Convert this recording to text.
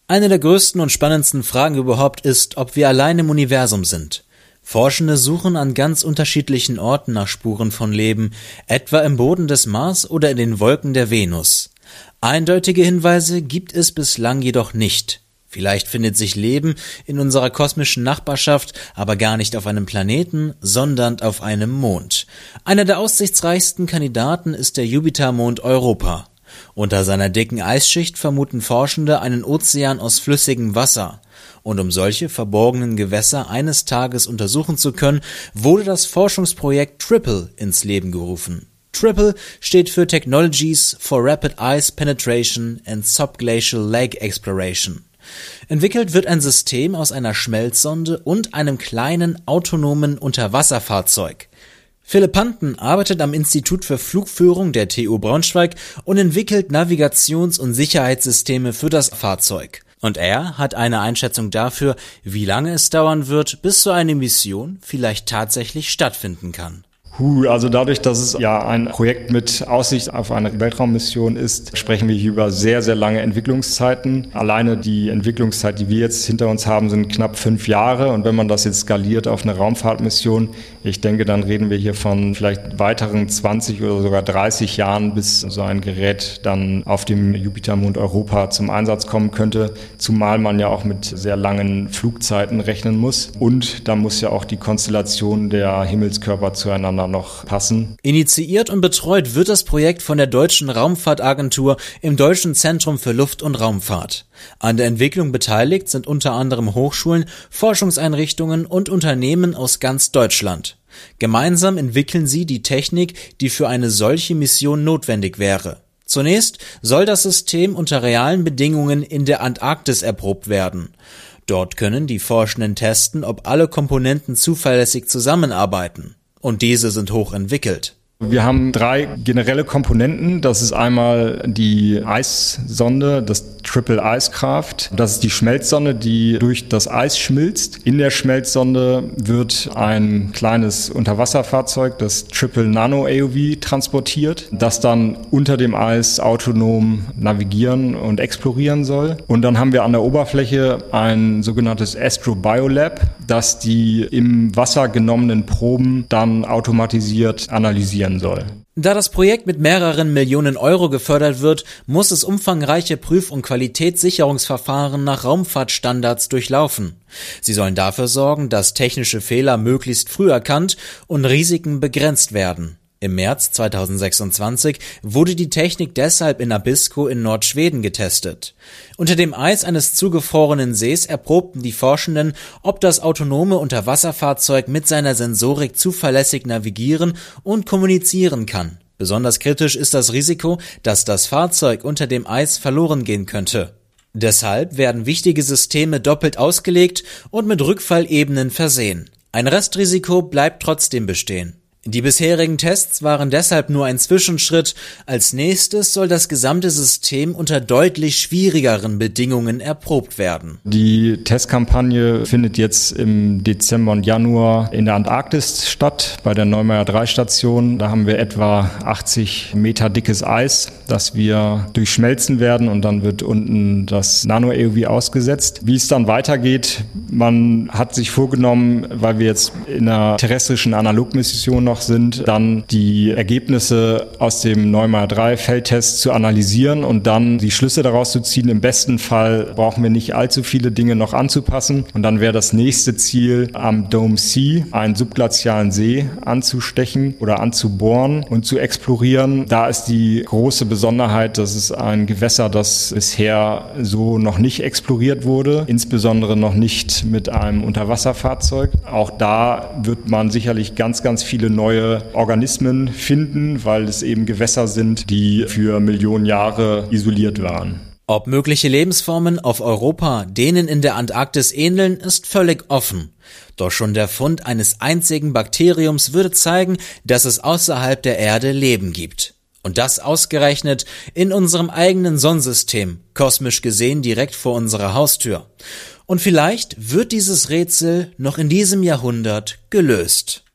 Eine der größten und spannendsten Fragen überhaupt ist, ob wir allein im Universum sind. Forschende suchen an ganz unterschiedlichen Orten nach Spuren von Leben, etwa im Boden des Mars oder in den Wolken der Venus. Eindeutige Hinweise gibt es bislang jedoch nicht. Vielleicht findet sich Leben in unserer kosmischen Nachbarschaft, aber gar nicht auf einem Planeten, sondern auf einem Mond. Einer der aussichtsreichsten Kandidaten ist der Jupitermond Europa. Unter seiner dicken Eisschicht vermuten Forschende einen Ozean aus flüssigem Wasser. Und um solche verborgenen Gewässer eines Tages untersuchen zu können, wurde das Forschungsprojekt TRIPPLE ins Leben gerufen. TRIPPLE steht für Technologies for Rapid Ice Penetration and Subglacial Lake Exploration. Entwickelt wird ein System aus einer Schmelzsonde und einem kleinen autonomen Unterwasserfahrzeug. Philipp Panten arbeitet am Institut für Flugführung der TU Braunschweig und entwickelt Navigations- und Sicherheitssysteme für das Fahrzeug. Und er hat eine Einschätzung dafür, wie lange es dauern wird, bis so eine Mission vielleicht tatsächlich stattfinden kann. Also dadurch, dass es ja ein Projekt mit Aussicht auf eine Weltraummission ist, sprechen wir hier über sehr, sehr lange Entwicklungszeiten. Alleine die Entwicklungszeit, die wir jetzt hinter uns haben, sind knapp 5 Jahre. Und wenn man das jetzt skaliert auf eine Raumfahrtmission, ich denke, dann reden wir hier von vielleicht weiteren 20 oder sogar 30 Jahren, bis so ein Gerät dann auf dem Jupitermond Europa zum Einsatz kommen könnte. Zumal man ja auch mit sehr langen Flugzeiten rechnen muss. Und da muss ja auch die Konstellation der Himmelskörper zueinander noch passen. Initiiert und betreut wird das Projekt von der Deutschen Raumfahrtagentur im Deutschen Zentrum für Luft- und Raumfahrt. An der Entwicklung beteiligt sind unter anderem Hochschulen, Forschungseinrichtungen und Unternehmen aus ganz Deutschland. Gemeinsam entwickeln sie die Technik, die für eine solche Mission notwendig wäre. Zunächst soll das System unter realen Bedingungen in der Antarktis erprobt werden. Dort können die Forschenden testen, ob alle Komponenten zuverlässig zusammenarbeiten. Und diese sind hoch entwickelt. Wir haben 3 generelle Komponenten. Das ist einmal die Eissonde, das Triple Icecraft. Das ist die Schmelzsonde, die durch das Eis schmilzt. In der Schmelzsonde wird ein kleines Unterwasserfahrzeug, das Triple Nano AOV, transportiert, das dann unter dem Eis autonom navigieren und explorieren soll. Und dann haben wir an der Oberfläche ein sogenanntes Astrobiolab, das die im Wasser genommenen Proben dann automatisiert analysieren soll. Da das Projekt mit mehreren Millionen Euro gefördert wird, muss es umfangreiche Prüf- und Qualitätssicherungsverfahren nach Raumfahrtstandards durchlaufen. Sie sollen dafür sorgen, dass technische Fehler möglichst früh erkannt und Risiken begrenzt werden. Im März 2026 wurde die Technik deshalb in Abisko in Nordschweden getestet. Unter dem Eis eines zugefrorenen Sees erprobten die Forschenden, ob das autonome Unterwasserfahrzeug mit seiner Sensorik zuverlässig navigieren und kommunizieren kann. Besonders kritisch ist das Risiko, dass das Fahrzeug unter dem Eis verloren gehen könnte. Deshalb werden wichtige Systeme doppelt ausgelegt und mit Rückfallebenen versehen. Ein Restrisiko bleibt trotzdem bestehen. Die bisherigen Tests waren deshalb nur ein Zwischenschritt. Als nächstes soll das gesamte System unter deutlich schwierigeren Bedingungen erprobt werden. Die Testkampagne findet jetzt im Dezember und Januar in der Antarktis statt, bei der Neumeier 3 Station. Da haben wir etwa 80 Meter dickes Eis, das wir durchschmelzen werden, und dann wird unten das Nano-AOV ausgesetzt. Wie es dann weitergeht, man hat sich vorgenommen, weil wir jetzt in einer terrestrischen Analogmission noch sind, dann die Ergebnisse aus dem Neumeier 3 Feldtest zu analysieren und dann die Schlüsse daraus zu ziehen. Im besten Fall brauchen wir nicht allzu viele Dinge noch anzupassen, und dann wäre das nächste Ziel, am Dome Sea, einen subglazialen See, anzustechen oder anzubohren und zu explorieren. Da ist die große Besonderheit, dass es ein Gewässer, das bisher so noch nicht exploriert wurde, insbesondere noch nicht mit einem Unterwasserfahrzeug. Auch da wird man sicherlich ganz, ganz viele neue Organismen finden, weil es eben Gewässer sind, die für Millionen Jahre isoliert waren. Ob mögliche Lebensformen auf Europa denen in der Antarktis ähneln, ist völlig offen. Doch schon der Fund eines einzigen Bakteriums würde zeigen, dass es außerhalb der Erde Leben gibt. Und das ausgerechnet in unserem eigenen Sonnensystem, kosmisch gesehen direkt vor unserer Haustür. Und vielleicht wird dieses Rätsel noch in diesem Jahrhundert gelöst.